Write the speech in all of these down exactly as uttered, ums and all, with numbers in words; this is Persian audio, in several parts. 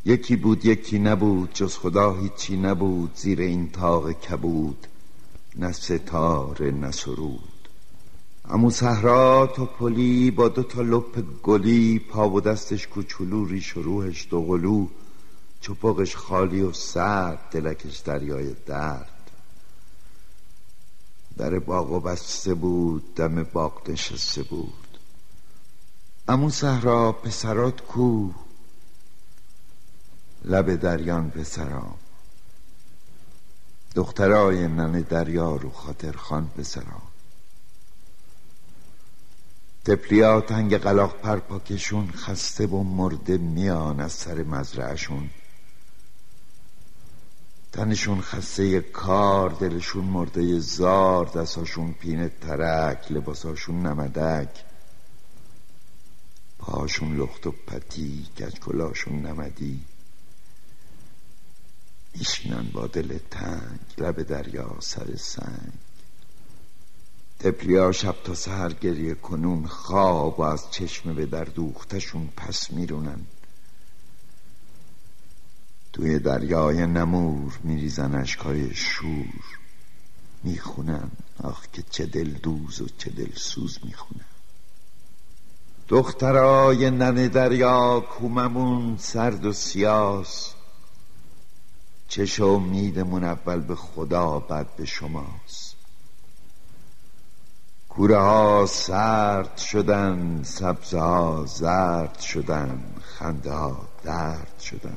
یکی بود یکی نبود، جز خدا هیچی نبود. زیر این طاق کبود نه ستاره نه سرود. عمو صحرا توپلی با دو تا لپ گلی، پا و دستش کوچولو، ریش و روحش دوقلو، چپقش خالی و سرد، دلکش دریای درد. در باغ بسته بود، دم باغ نشسته بود. عمو صحرا پسرات کو؟ لب دریان پسرام، دخترای ننه دریا رو خاطر خان پسرام. تپلیا تنگ قلاق پر پاکشون، خسته و مرده میان از سر مزرعشون. تنشون خسته کار، دلشون مرده زار، دستاشون پینه ترک، لباساشون نمدک، پاشون لخت و پتی، گچکلاشون نمدی. میشینن با دل تنگ لب دریا سر سنگ. تپلیا شب تا سحر گریه کنون، خواب و از چشم به در دوختشون پس میرونن. توی دریای نمور میریزن اشکای شور، میخونن آخ که چه دل دوز و چه دل سوز میخونن. دخترای ننه دریا کوممون سرد و سیاس، چش و امیدمون اول به خدا بعد به شماست. کوره ها سرد شدن، سبزه ها زرد شدن، خنده ها درد شدن.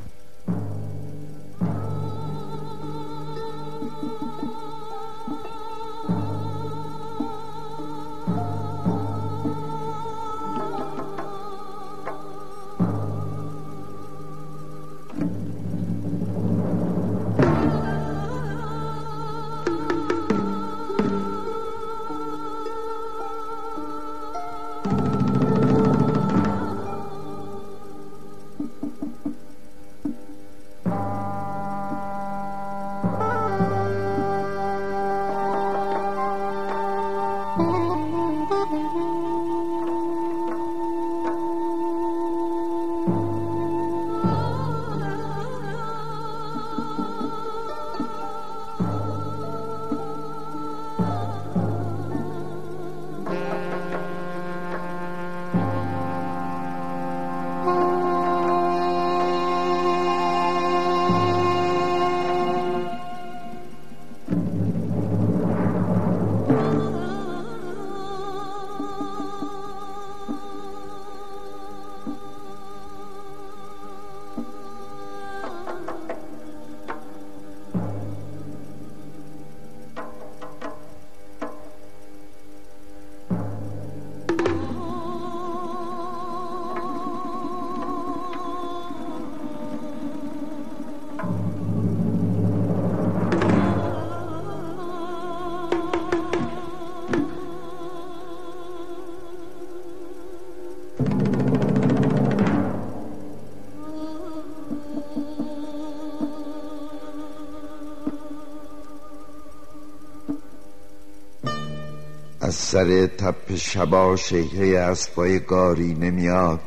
از سر تپ شبا شیهه اسبای گاری نمیاد،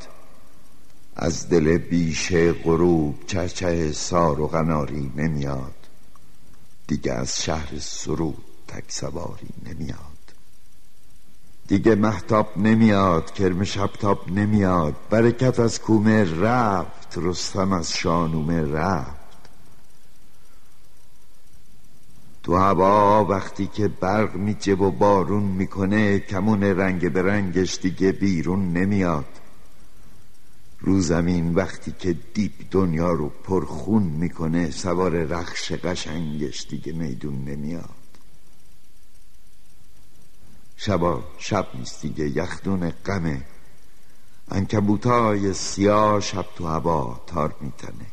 از دل بیشه غروب چهچه سار و قناری نمیاد. دیگه از شهر سرود تک سواری نمیاد. دیگه مهتاب نمیاد، کرم شبتاب نمیاد. برکت از کومه رفت، رستم از شانومه رفت. تو هوا وقتی که برق میجه و بارون میکنه، کمون رنگ به رنگش دیگه بیرون نمیاد. رو زمین وقتی که دیپ دنیا رو پرخون میکنه، سوار رخش قشنگش دیگه میدون نمیاد. شبا شب نیست دیگه، یخدون غمه. عنکبوتای سیاه شب تو هوا تار میتنه.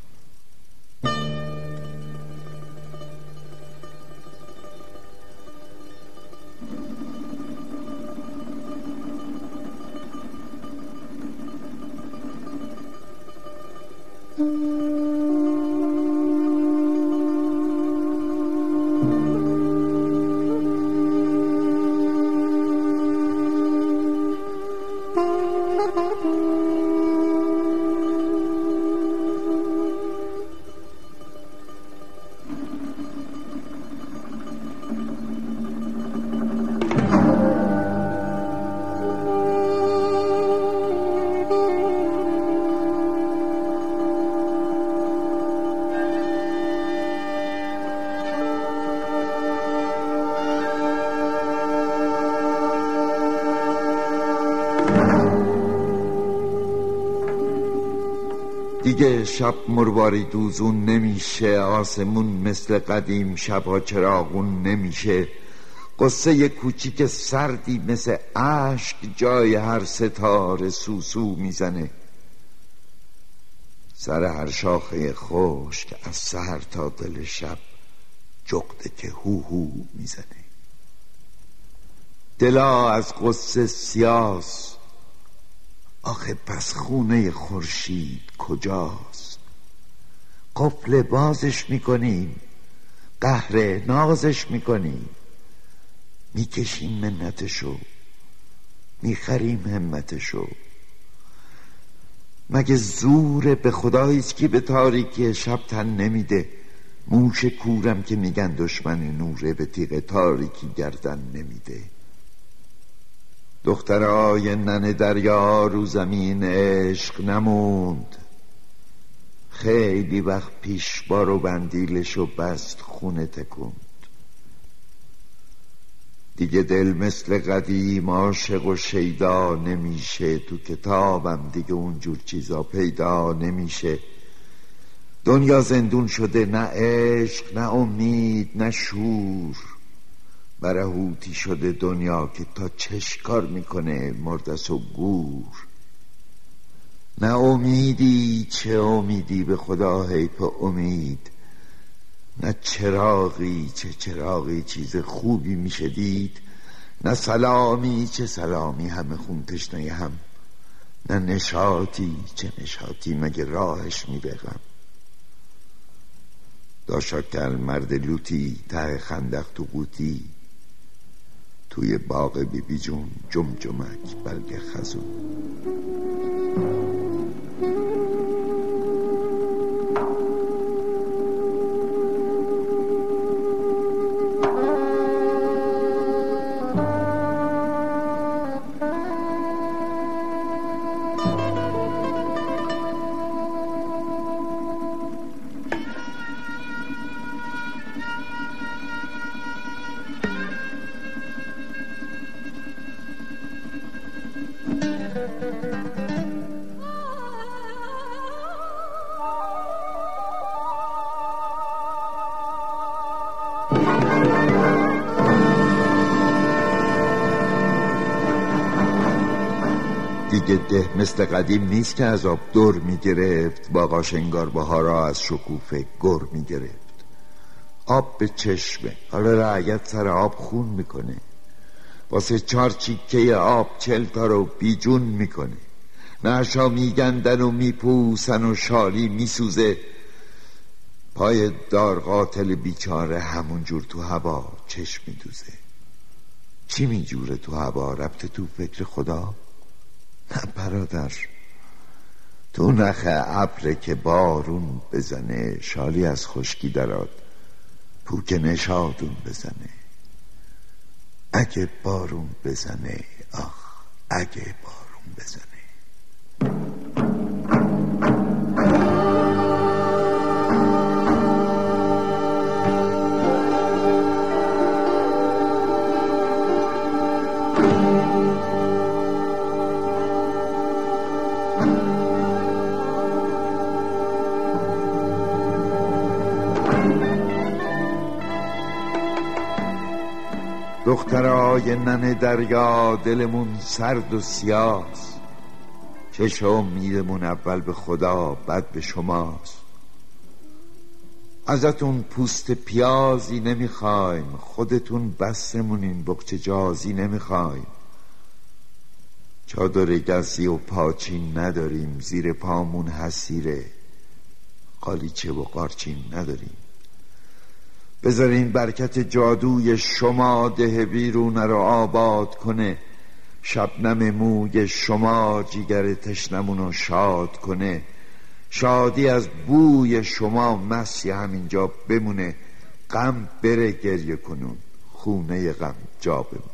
دیگه شب مرواری دوزون نمیشه، آسمون مثل قدیم شبها چراغون نمیشه، قصه کوچیک سردی مثل اشک جای هر ستاره سوسو میزنه، سر هر شاخه خشک از سحر تا دل شب جغده که هو هو میزنه. دلا از قصه سیاس، آخه پس خونه خورشید کجاست؟ قفل بازش میکنیم، قهر نازش میکنیم، میکشیم منتشو، میخریم همتشو. مگه زوره به خدا هیچ کی به تاریکی شب تن نمیده؟ موش کورم که میگن دشمن نوره، به تیغ تاریکی گردن نمیده. دخترای ننه دریا رو زمین عشق نموند، خیلی وقت پیش بارو بندیلشو بست خونه تکوند. دیگه دل مثل قدیم عاشق و شیدا نمیشه، تو کتابم دیگه اونجور چیزا پیدا نمیشه. دنیا زندون شده، نه عشق نه امید نه شور، برهوتی شده دنیا که تا چش کار میکنه مردس و گور. نه امیدی، چه امیدی به خدا حیف امید، نه چراغی، چه چراغی چیز خوبی میشه دید، نه سلامی، چه سلامی همه خون تشنه هم، نه نشاطی، چه نشاطی مگه راهش میبرم. داشاکل مرد لوتی ته خندق تو قوطی، توی باغ بی بی جون جمجمک برگ خزون. دیگه ده مثل قدیم نیست که از آب دور میگرفت، باغاش انگار بهارا از شکوفه گر میگرفت. آب به چشمه، حالا رعیت سر آب خون میکنه، واسه چار چیکه آب چل تا رو بیجون میکنه. نعشا میگندن و میپوسن و شالی میسوزه، پای دار قاتل بیچاره همونجور تو هوا چشم میدوزه. چی میجوره تو هوا؟ ربط تو فکر خدا؟ نه برادر، تو نخ ابره که بارون بزنه، شالی از خشکی دراد پوک نشادون بزنه. اگه بارون بزنه، آخ اگه بارون بزنه. دخترای ننه دریا دلمون سرد و سیاست، چشم امیدمون اول به خدا بعد به شماست. ازتون پوست پیازی نمیخوایم، خودتون بسمونین بقچه جازی نمیخوایم. چادر گسی و پاچین نداریم، زیر پامون حسیره، قالیچه و قارچین نداریم. بذارین برکت جادوی شما ده بیرونه رو آباد کنه، شبنم موی شما جیگر تشنمونو شاد کنه. شادی از بوی شما مسی همینجا بمونه، غم بره گریه کنون، خونه غم جا بمونه.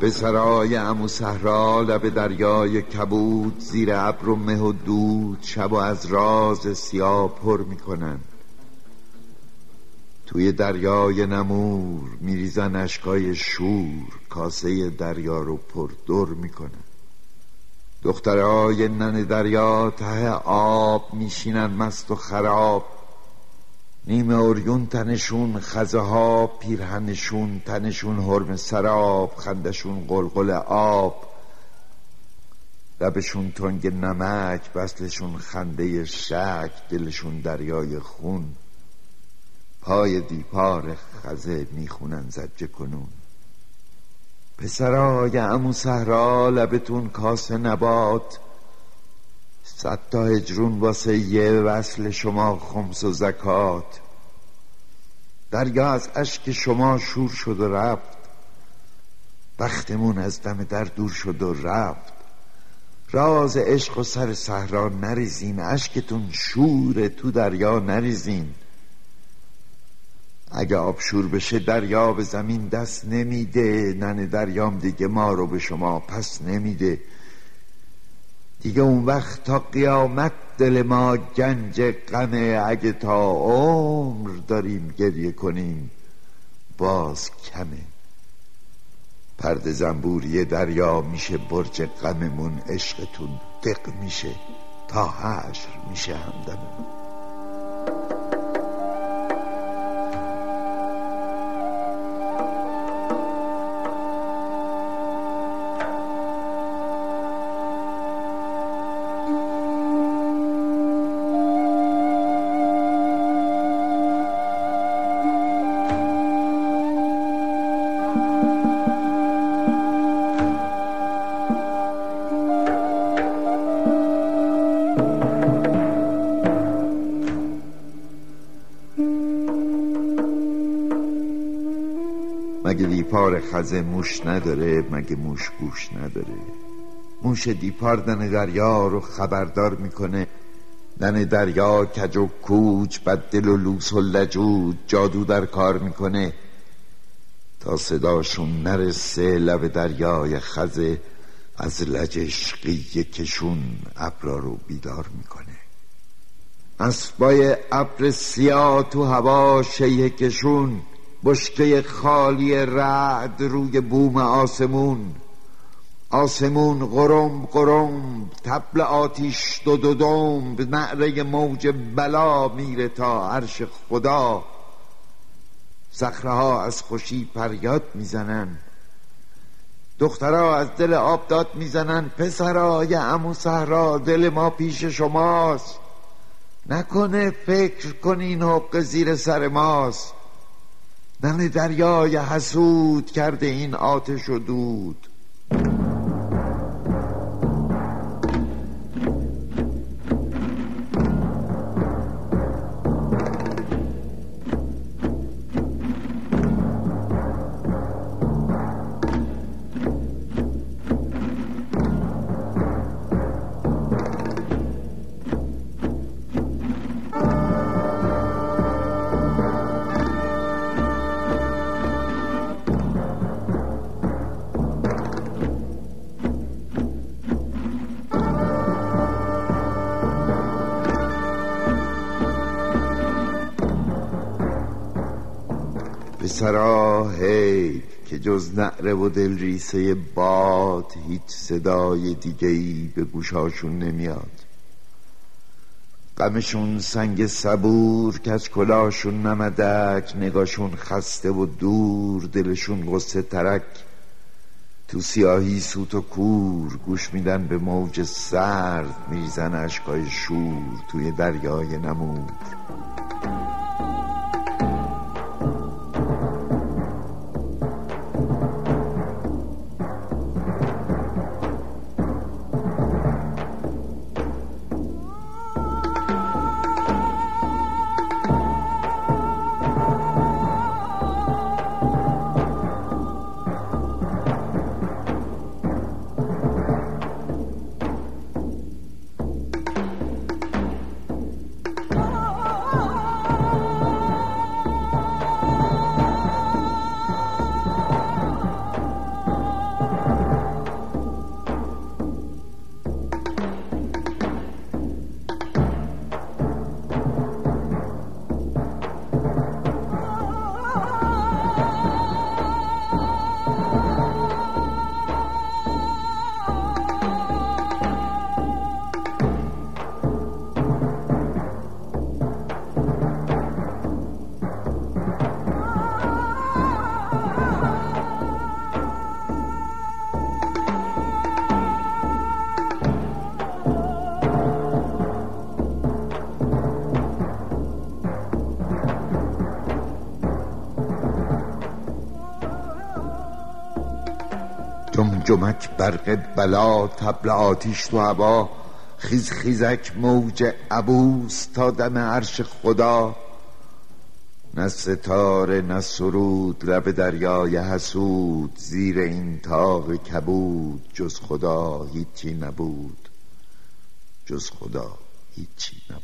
به سرای عمو صحرا لب دریای کبود، زیر ابر و مه و دود شب و از راز سیاه پر میکنن. توی دریای نمور میریزن اشکای شور، کاسه دریا رو پر دور میکنن. دخترای نن دریا ته آب میشینن مست و خراب، نیمه اوریون تنشون، خزه ها پیرهنشون، تنشون حرم سراب، خندشون قلقل آب، لبشون تنگ نمک، بسلشون خنده شک، دلشون دریای خون. پای دیپار خزه میخونن زجه کنون. پسرای عمو صحرا لبتون کاسه نبات، صد تا هجرون واسه یه وصل شما خمس و زکات. دریا از اشک شما شور شد و رفت، بختمون از دم در دور شد و رفت. راز عشق و سر صحرا نریزین، اشکتون شور تو دریا نریزین. اگه آب شور بشه دریا به زمین دست نمیده، نن دریام دیگه ما رو به شما پس نمیده. دیگه اون وقت تا قیامت دل ما گنج غمه، اگه تا عمر داریم گریه کنیم باز کمه. پرده زنبوری دریا میشه برج غممون، عشقتون دق میشه تا حشر میشه همدممون. مگه دیپار خزه موش نداره؟ مگه موش گوش نداره؟ موش دیپار دن دریا رو خبردار میکنه. دن دریا کج و کوچ، بددل و لوس و لجوج جادو در کار میکنه تا صداشون نرسه لب دریای خزه. از لجشقی کشون ابرا رو بیدار میکنه. اسبای ابر سیاه تو هوا شیه کشون، بشکه خالی رعد روی بوم آسمون. آسمون غرم غرم، طبل آتیش دو دو دم، به نعره موج بلا میره تا عرش خدا. صخره ها از خوشی فریاد میزنن، دخترها از دل آب داد میزنن. پسرای عمو صحرا دل ما پیش شماست، نکنه فکر کنین حق زیر سر ماست. نن دریای حسود کرده این آتش و دود. پسرا حیف که جز نعره و دل ریسه باد هیچ صدای دیگه‌ای به گوشاشون نمیاد. غمشون سنگ صبور، کج کلاشون نمدک، نگاشون خسته و دور، دلشون غصه ترک. تو سیاهی سوت و کور گوش میدن به موج سرد، میریزن اشکای شور توی دریای نمور. جمک برق بلا، طبل آتیش تو هوا، خیز خیزک موج عبوس تا دم عرش خدا. نه ستاره نه سرود لب دریای حسود، زیر این طاق کبود جز خدا هیچی نبود، جز خدا هیچی نبود.